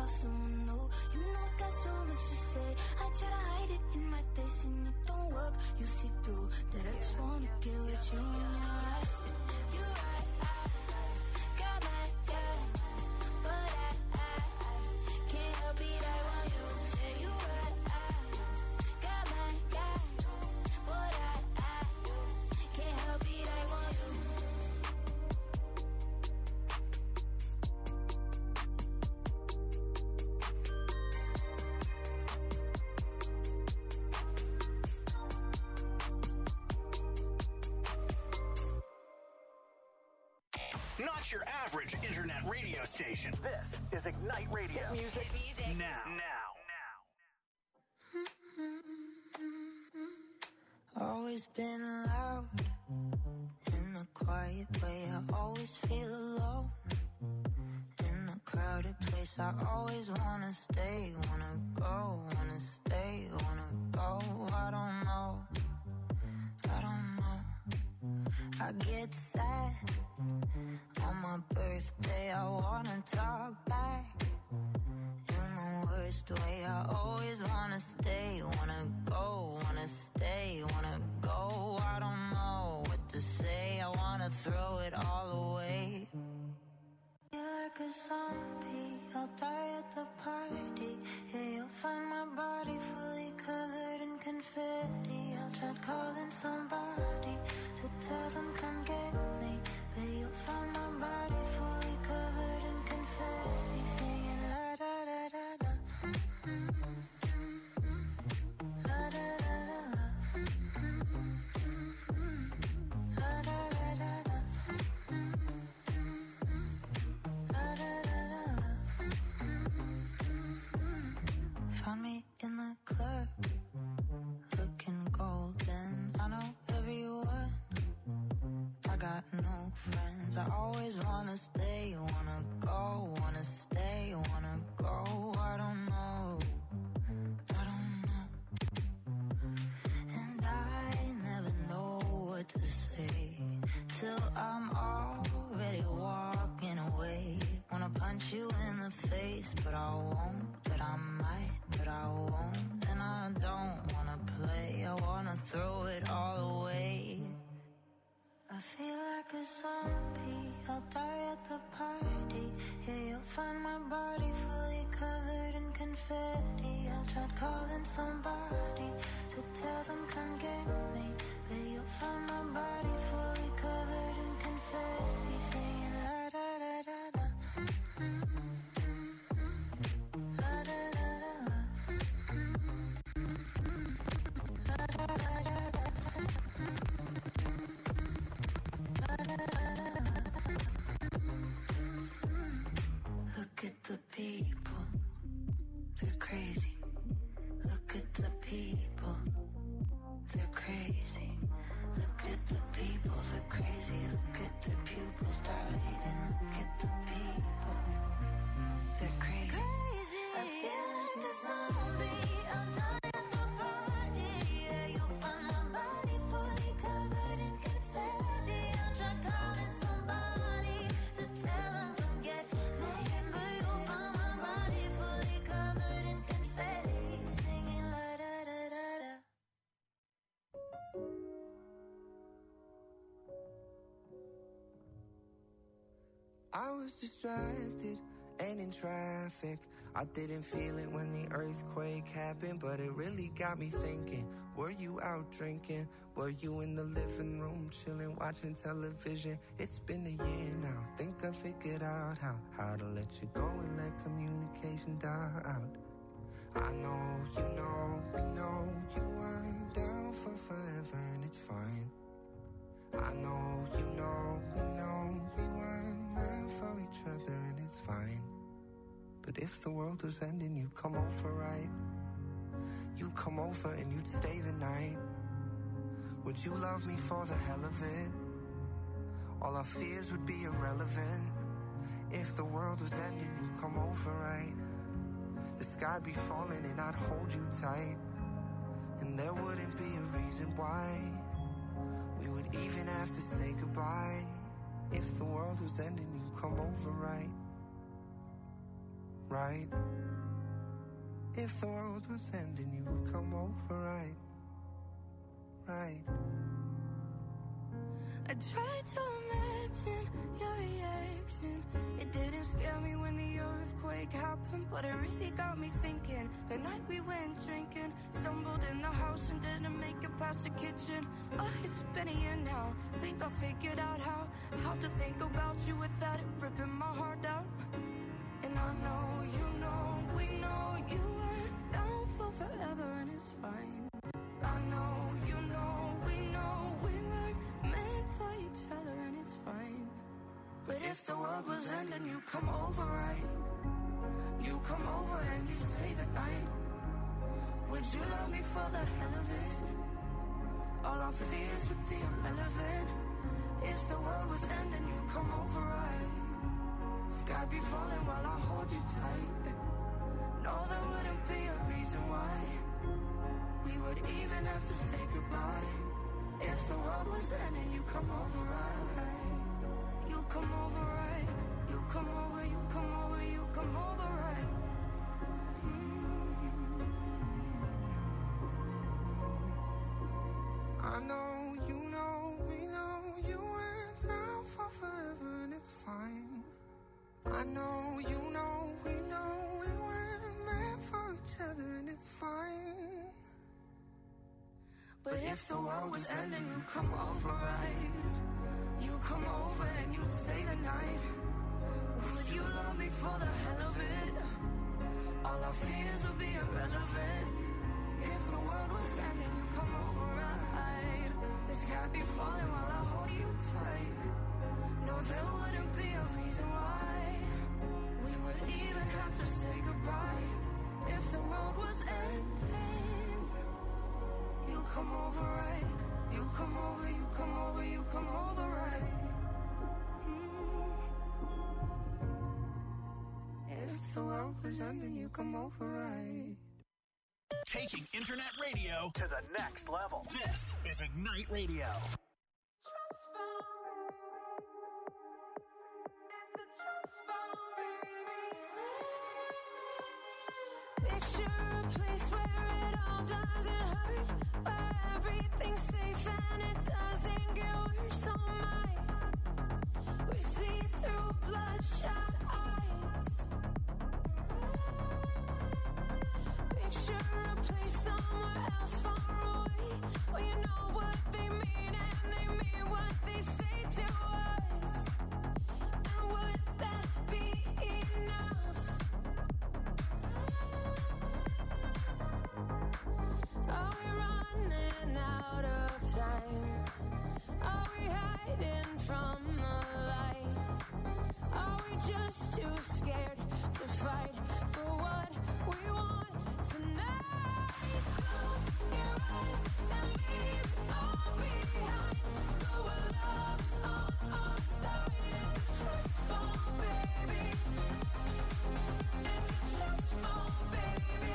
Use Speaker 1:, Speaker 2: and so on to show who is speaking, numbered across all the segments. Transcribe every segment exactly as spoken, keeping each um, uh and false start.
Speaker 1: lost someone new. You know I got so much to say. I try to hide it in my face and it don't work. You see through that I just wanna get with you when you're right. You right, I got mad, yeah, but I, I, I can't help it, I want you. Say you right, I got mad, yeah, but I, I can't help it, I want you.
Speaker 2: Not your average internet radio station. This is Ignite Radio. Hit music, Hit music. now. Now.
Speaker 1: Now. Always been loud in a quiet way. I always feel alone in a crowded place. I always wanna stay, wanna go, wanna stay, wanna go. I don't know, I don't know. I get sad on my birthday. I wanna talk back in the worst way. I always wanna stay, wanna go, wanna stay, wanna go. I don't know what to say. I wanna throw it all away. Like a zombie, I'll die at the party. Yeah, you'll find my body fully covered in confetti. I'll try calling somebody to tell them come get me, but you'll find my body fully covered in confetti, singing la da da da da. La da da da da. La da da da da. La da da da da. Found me in the club, looking golden. I know everyone, I got no friends. I always wanna stay, wanna go, wanna stay, wanna go. I don't know, I don't know. And I never know what to say till I'm already walking away. Wanna punch you in the face, but I won't, but I might, but I won't. And I don't wanna play, I wanna throw it all away. I feel like a zombie, I'll die at the party. Yeah, you'll find my body fully covered in confetti. I tried calling somebody to tell them come get me, but you'll find my body fully covered in confetti, singing la da da da da. La da da da da. La da da da da. Look at the people, they're crazy. Look at the people, they're crazy. Look at the people, they're crazy. Look at the pupils dilating. Look at the people, they're crazy. Crazy. I feel like a zombie. I'll die at the party. Yeah, you'll find my body fully covered in confetti. I'll try calling somebody to tell them come get me, but you'll find my body fully covered in confetti, singing la da da da da.
Speaker 3: I was distracted and in traffic. I didn't feel it when the earthquake happened, but it really got me thinking. Were you out drinking? Were you in the living room chilling, watching television? It's been a year now. Think I figured out how how to let you go and let communication die out. I know, you know, we know you weren't down for forever, and it's fine. I know, you know, we know we weren't meant for each other, and it's fine. But if the world was ending, you'd come over, right? You'd come over and you'd stay the night. Would you love me for the hell of it? All our fears would be irrelevant. If the world was ending, you'd come over, right? The sky'd be falling and I'd hold you tight, and there wouldn't be a reason why we would even have to say goodbye. If the world was ending, you'd come over, right? right. If the world was ending, you would come over, right? Right.
Speaker 1: I tried to imagine your reaction. It didn't scare me when the earthquake happened, but it really got me thinking. The night we went drinking, stumbled in the house and didn't make it past the kitchen. Oh, it's been a year now. Think I figured out how How to think about you without it ripping my heart out. And I know, you know, we know you weren't down for forever, and it's fine. I know, you know, we know we weren't meant for each other, and it's fine. But if the world was ending, you come over, right? You come over and you stay the night. Would you love me for the hell of it? All our fears would be irrelevant. If the world was ending, you come over, right? Sky be falling while I hold you tight. No, there wouldn't be a reason why we would even have to say goodbye. If the world was ending, you come over, right? You come over, right? You come over, you come over, you come over, right? Mm-hmm.
Speaker 3: I know, you know, we know you went down for forever, and it's fine. I know, you know, we know we weren't meant for each other, and it's fine.
Speaker 1: But if the world was ending, you come over, right? You come over and you stay the night. Would you love me for the hell of it? All our fears would be irrelevant. If the world was ending, you come over, right? The sky be falling while I hold you tight. No, there wouldn't be a reason why we would even have to say goodbye. If the world was ending, you come over, right? You come over, you come over, you come over, right? Mm. If the world was ending, you come over, right?
Speaker 2: Taking internet radio to the next level. This is Ignite Radio.
Speaker 1: Picture a place where it all doesn't hurt, where everything's safe and it doesn't get worse. Oh my, we see through bloodshot eyes. Picture a place somewhere else far away, where you know what they mean and they mean what they say to us. And would that be enough? Are we running out of time? Are we hiding from the light? Are we just too scared to fight for what we want tonight? Close your eyes and leave it all behind. Know our love's on our side. It's a trust fall, baby. It's a trust fall, baby.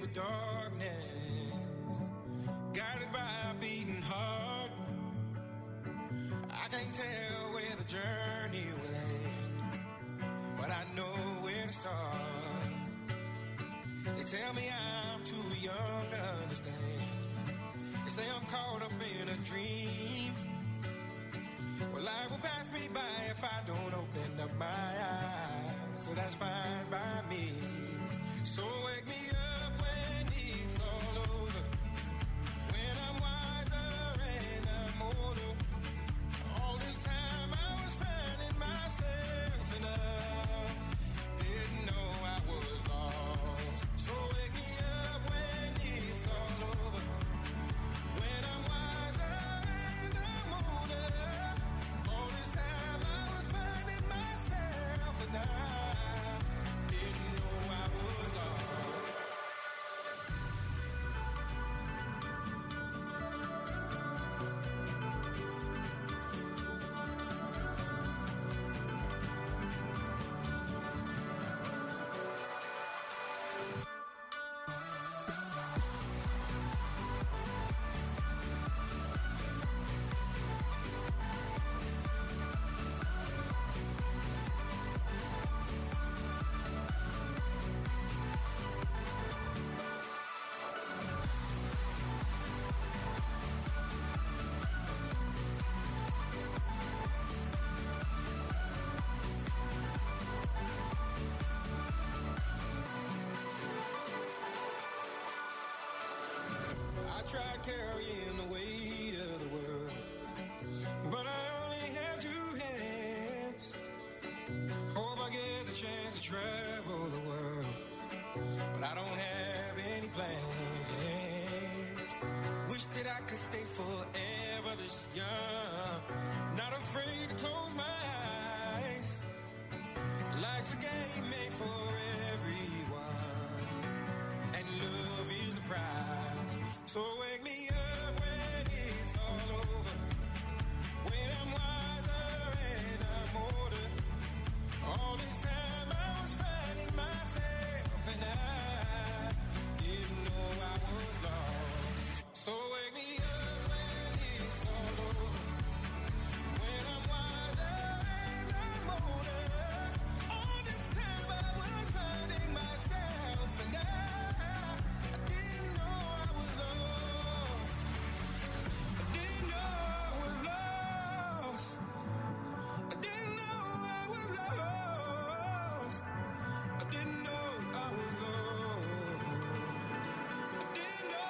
Speaker 4: darkness, guided by a beating heart. I can't tell where the journey will end, but I know where to start. They tell me I'm too young to understand. They say I'm caught up in a dream. Well, life will pass me by if I don't open up my eyes. So that's fine by me. So wake me up when it's all over, when I'm wiser and I'm older. All this time I was finding myself and I didn't know I was lost. So wake me up when it's all over, when I'm wiser and I'm older. All this time I was finding myself and I didn't know I was lost. I tried carrying the weight of the world, but I only have two hands. Hope I get the chance to travel the world, but I don't have any plans. Wish that I could stay forever this young, not afraid to close my eyes. Life's a game made for everyone, and love is the prize. So wake me up when it's all over, when I'm wiser and I'm older. All this time I was finding myself and I didn't know I was lost. So wake me up when it's all over, when I'm wiser and I'm older. All this time I was finding myself and I, I didn't know I was lost. I didn't know I was lost. I didn't know I was lost. I didn't know I was lost. I didn't know.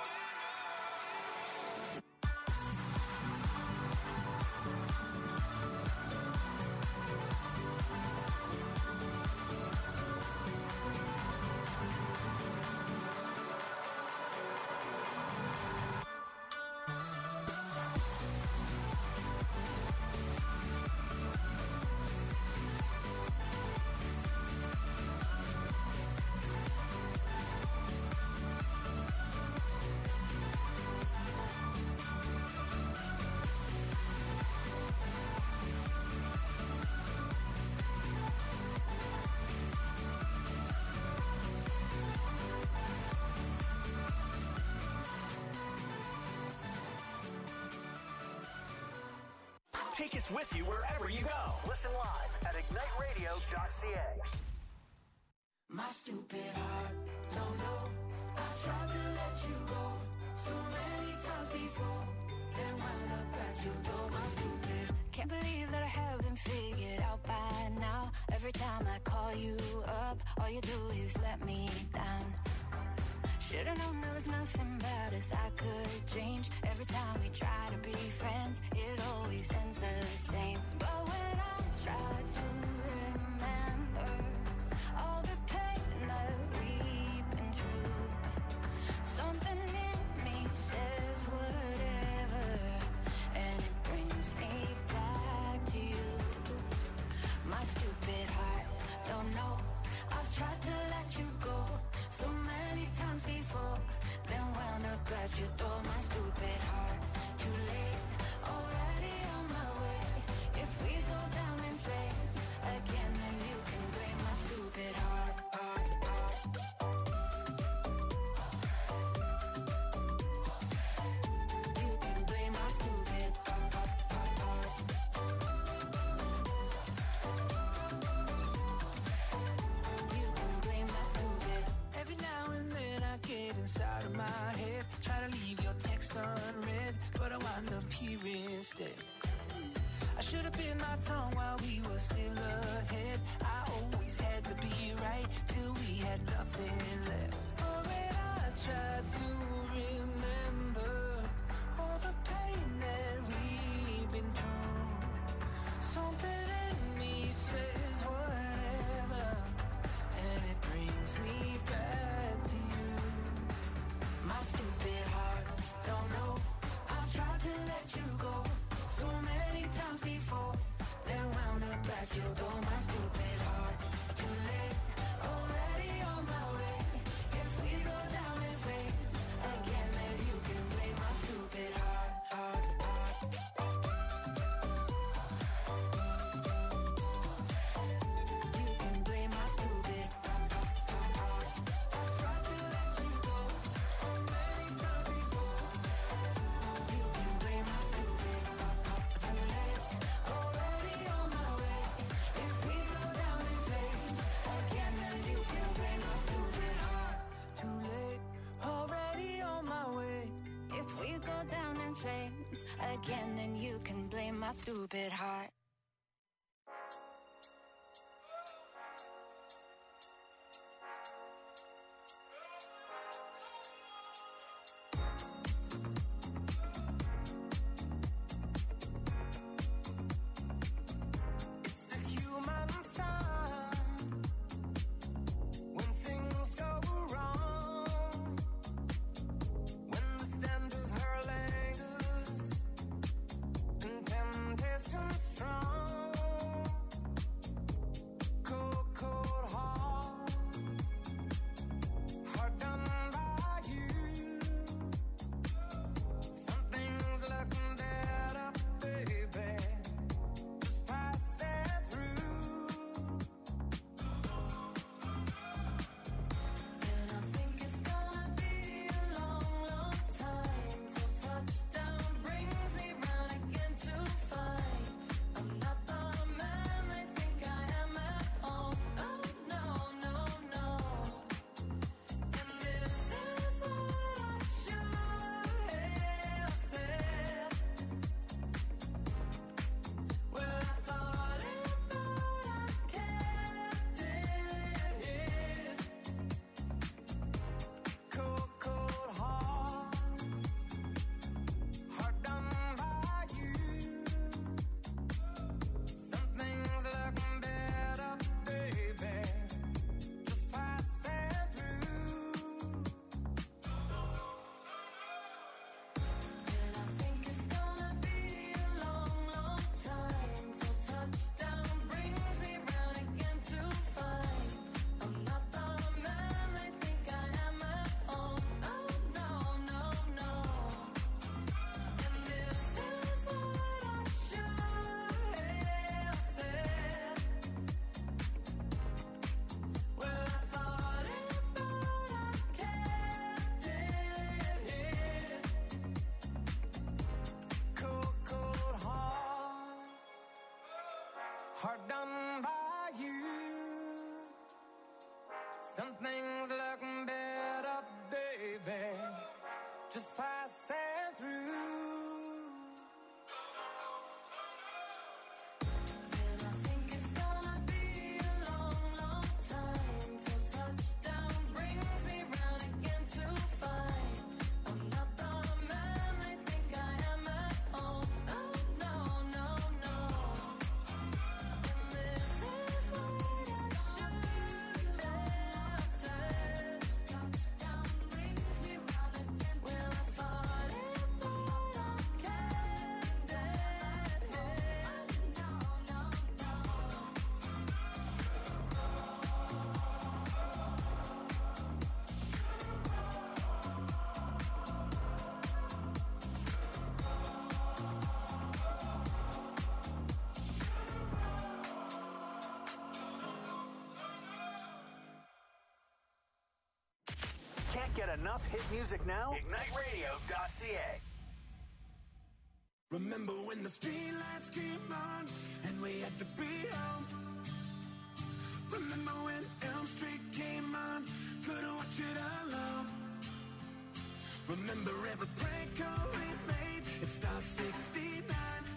Speaker 2: Take us with you wherever you go. Listen live at ignite radio dot c a.
Speaker 1: My stupid heart, don't know. I tried to let you go so many times before, then wound up at your door. My stupid. Can't believe that I haven't figured out by now. Every time I call you up, all you do is let me down. Should've known there was nothing about us I could change. Every time we try to be friends, it always ends the same. But when I try to remember all the pain that we've been through, something in me says whatever, and it brings me back to you. My stupid heart, don't know. I've tried to let you go so many times before, then wound up at your door. My stupid heart, too late, already on my way. If we go down in flames again, then you can blame my stupid heart, heart, heart.
Speaker 5: instead. I should have bit my tongue while we were still ahead. I always had to be right till we had nothing left. Oh, when I tried to remember all the pain that we've been through, something in me says whatever, and it brings me back to you. My stupid heart, don't know, I've tried to let you go so many times before, then wound up at your door. My stupid heart, too late, already on my way. If we go down in flames again, then you can blame my stupid heart, heart, heart. You can blame my stupid heart, heart, heart. I tried to let you go so many times before. You can blame my stupid heart, heart. Too late, already on my way. If we go down in flames again, then you can blame my stupid heart. Too late, already on my way.
Speaker 1: If we go down in flames again, then you can blame my stupid heart.
Speaker 5: It's a human sign when things go wrong, when the scent of her lingers and temptation strong. Cold, cold heart, hard done by you. Something's looking better, baby. Just pass it through.
Speaker 1: And I think it's gonna be a long, long time till touchdown brings me round again to find I'm not the man I think I am at home. Oh no, no, no. And this is what I should have said. Well, I thought it, but I kept it here.
Speaker 5: Cold, cold heart, hard done by you. Something's looking better, baby. Just pass it through.
Speaker 1: And I think it's gonna be a long, long time till touchdown brings me round again to find I'm not the man I think I am at home. Oh no, no, no. And this is what I should have said. Well, I thought it, but I kept it here.
Speaker 5: Cold, cold heart, hard done by you. Something's looking better, baby. Just pass it through.
Speaker 1: And I think it's gonna be a long, long time till touchdown brings me round again to find I'm not the man I think I am at home. Oh no, no, no. And this is what I should have said. Touchdown brings me round again. Well, I thought it, but I kept it here. No, no, no.
Speaker 2: Can't get enough hit music now? ignite radio dot c a.
Speaker 3: Remember when the streetlights came on and we had to be home? Remember when Elm Street came on, couldn't watch it alone? Remember every prank call we made, it starts sixty-nine.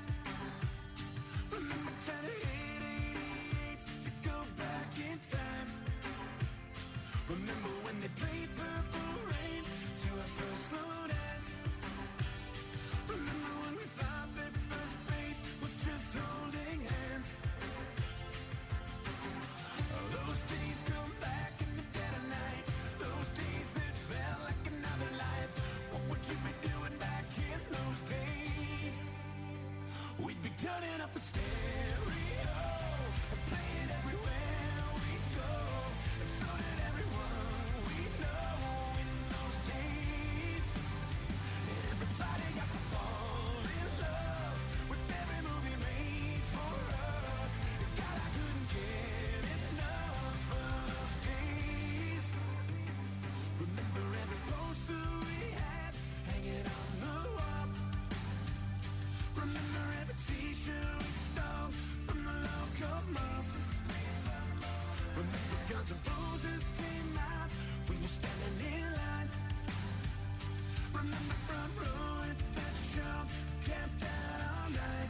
Speaker 5: turning up the stereo and playing everywhere we go. And so did everyone we know in those days. And everybody got to fall in love with every movie made for us. And God, I couldn't get enough of those days. Remember every poster we had hanging on the wall. Remember every t-shirt we stole from the local mall. Remember Guns N' Roses came out, we were standing in line. Remember front row at that show, camped out all night.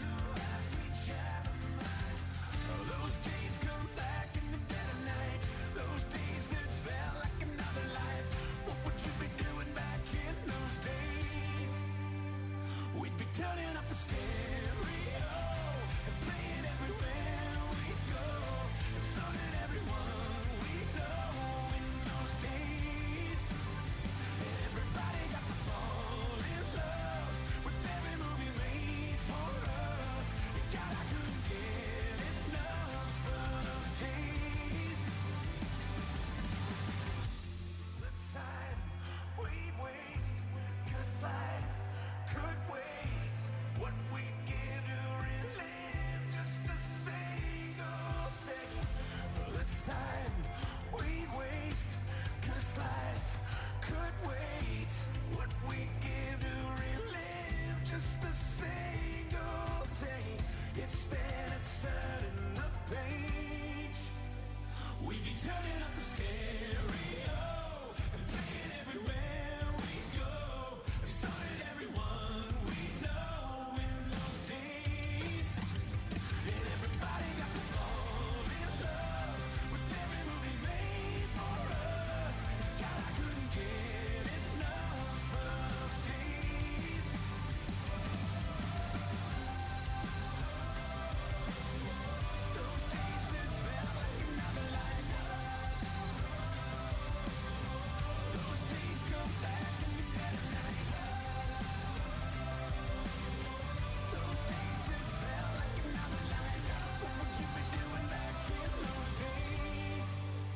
Speaker 5: Oh, those days come back in the dead of night. Those days that felt like another life. What would you be doing back in those days? We'd be turning up the stereo and playing everywhere we go. And so did everyone we know in those days. And everybody got to fall in love with every movie made for us. And God, I couldn't get enough of those days. Let's sign, we'd waste, 'cause life could wait. What we give to relive just a single day. Let's sign, we'd waste, 'cause life could wait. What we give to relive just a single day. Instead of turning the page, we'd be turning up the stereo and playing everywhere we go. And so did everyone we know in those days. And everybody got to fall in love with every movie made for us. God, I couldn't get enough of those days. Those days that felt like another life. Those days come back in the dead of night. Those days that felt like another life. What would you be doing back in those days?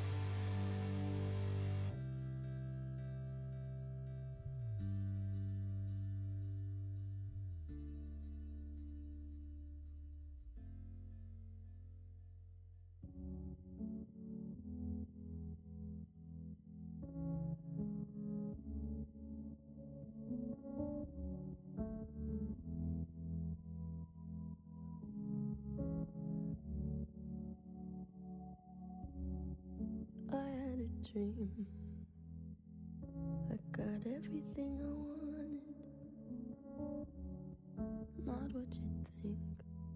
Speaker 6: I had a dream. I got everything I wanted. Not what you think.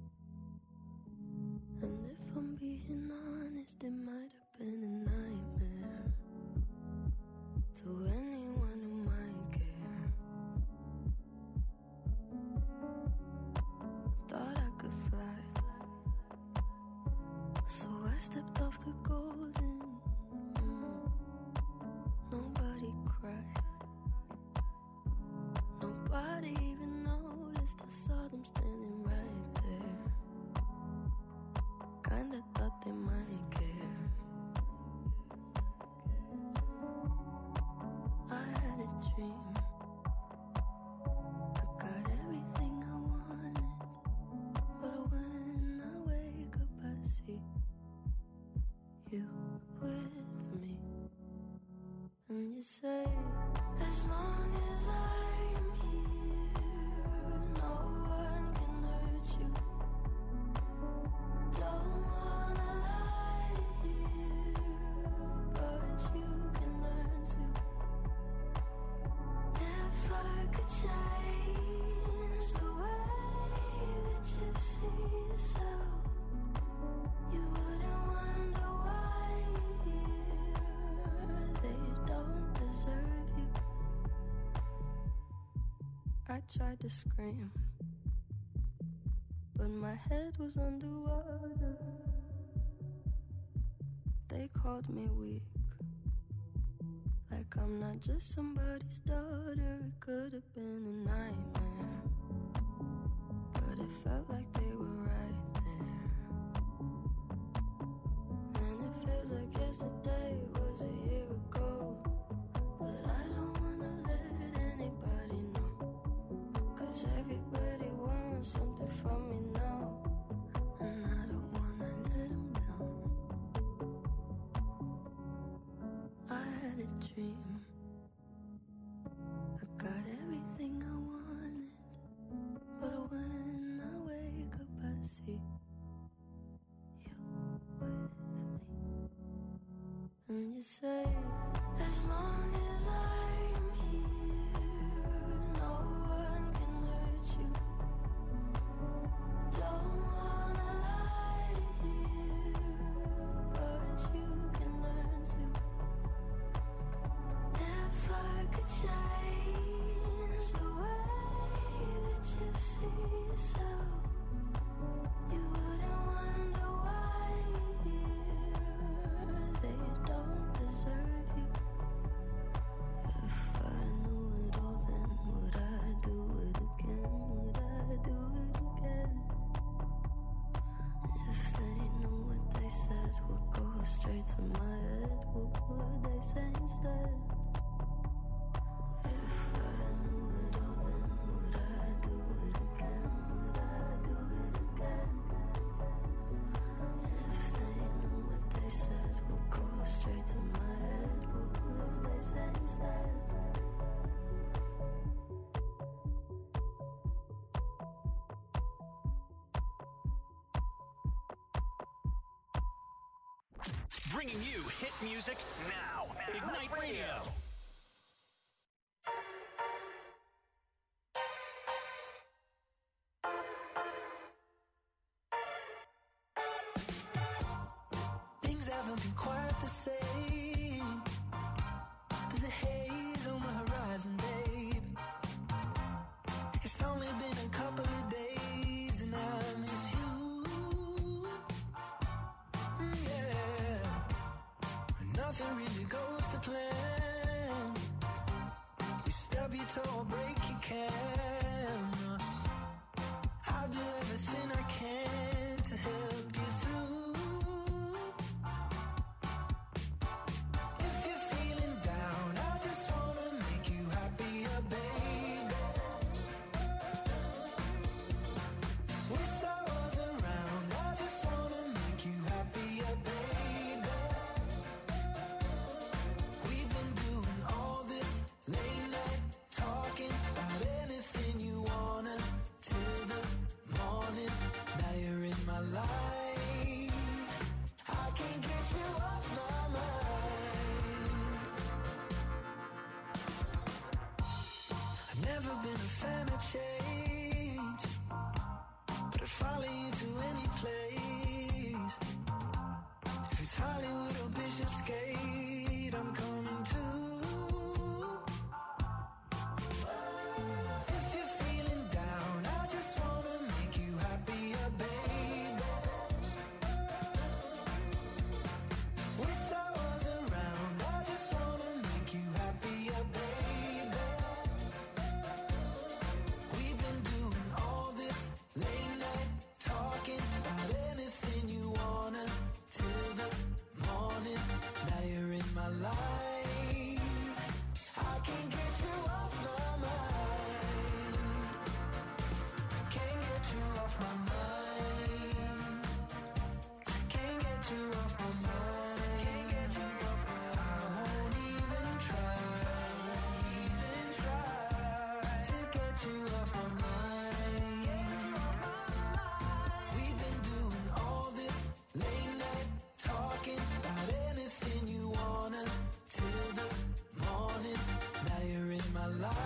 Speaker 6: And if I'm being honest, it might have been a nightmare to anyone who might care. Thought I could fly, so I stepped off the golden. Mm. Nobody cried. Nobody even noticed. I saw them standing right there. Kinda thought they might care. I had a dream. I got everything I wanted. But when I wake up, I see you with me. And you say, as long as I'm here, no one can hurt you. Don't wanna lie here, but you can learn to. If I could change the way that you see yourself, you wouldn't wonder why they don't deserve you. I tried to scream, but my head was underwater. They called me weak, like I'm not just somebody's daughter. It could have been a nightmare, but it felt like they were say, as long as I'm here, no one can hurt you. Don't wanna lie here, but you can learn to. If I could change the way that you see yourself, you wouldn't wonder why here they don't deserve you. If I knew it all, then would I do it again? Would I do it again? If they knew what they said would go straight to my head, what would they say instead? If I knew it all, then would I do it again? Would I do it again? If they knew what they said would go straight to my head, what would they say instead?
Speaker 2: Bringing you hit music now. Ignite Radio.
Speaker 5: Things haven't been quite the same. There's a haze on the horizon, babe. It's only been a couple of days and I miss you. Mm, yeah. Nothing really goes to plan. You stub your toe or break your can. I'll do everything I can to help you through. If you're feeling down, I just wanna make you happier, baby. Wish I was around, I just wanna make you happier, baby. We've been doing all this late night talking about anything you wanna till the morning. Now you're in my life. I can't get you off my mind. I've never been a fan of change, but I'd follow you to any place. If it's Hollywood or Bishopsgate, I'm coming too. If you're feeling down, I just wanna make you happier, baby. Wish I was around, I just wanna make you happier, baby. We've been doing all this late night talking about anything you wanna till the morning. Now you're in my life. I can't get you off my mind. Can't get you off my mind. Can't get you off my mind. Can't get you off my mind. I won't even try. Even try to get you off my mind. Get you off my mind. We've been doing all this late night talking about anything you wanna till the morning. Now you're in my life.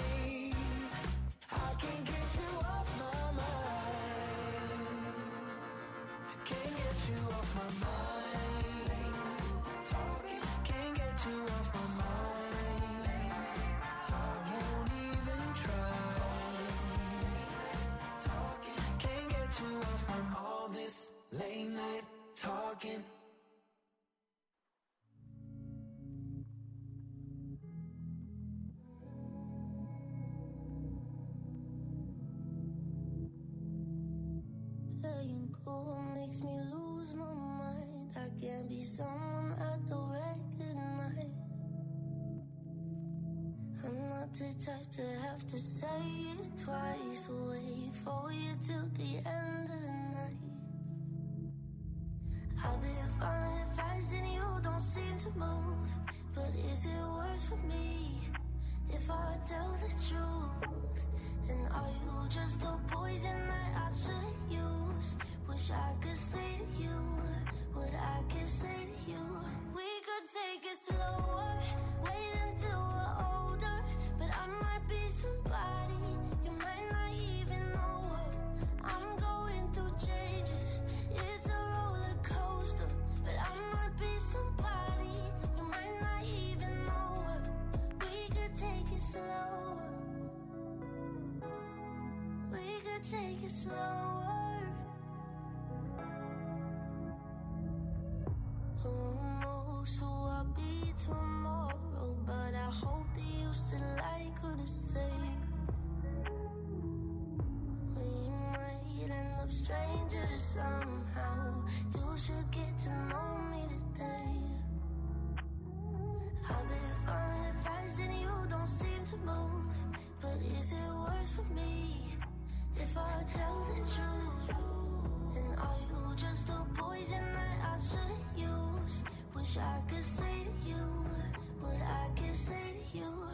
Speaker 5: I can't get you off my mind. Can't get you off my mind. Talking. Can't get you off my mind. I won't even try. Talking. Can't get you off from all this late night talking.
Speaker 6: Letting go makes me lose my mind. I can't be someone I don't recognize. I'm not the type to have to say it twice. Wait for you till the end of the night. I'll be fine if I see you don't seem to move. But is it worse for me if I tell the truth? And are you just a poison that I shouldn't use? Wish I could say to you what I could say to you. We could take a take it slower. Who knows who I'll be tomorrow, but I hope that you still like her the same. We might end up strangers somehow. You should get to know me today. I've been following advice and you don't seem to move. But is it worse for me if I tell the truth? And are you just a poison that I shouldn't use? Wish I could say to you what I could say to you.